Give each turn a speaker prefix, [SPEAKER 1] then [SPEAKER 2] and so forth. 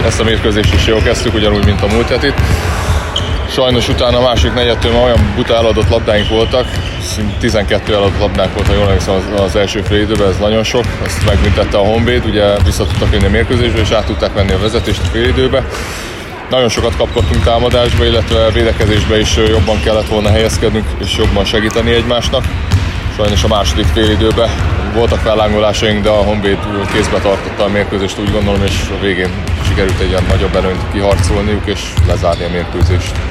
[SPEAKER 1] ezt a mérkőzést is jól kezdtük, ugyanúgy, mint a múlt hetit. Sajnos utána a második negyedtől olyan buta eladott labdáink voltak, 12 eladott labdánk volt, ha jól emlékszem az első fél időben, ez nagyon sok, ezt megbüntette a Honvéd, ugye vissza tudtak jönni a mérkőzésbe, és át tudták venni a vezetést a fél időbe. Nagyon sokat kapkodtunk támadásba, illetve védekezésbe is jobban kellett volna helyezkednünk, és jobban segíteni egymásnak. Sajnos a második fél időben voltak fellángolásaink, de a Honvéd kézbe tartotta a mérkőzést, úgy gondolom, és a végén sikerült egy ilyen nagyobb előnyt kiharcolniuk, és lezárni a mérkőzést.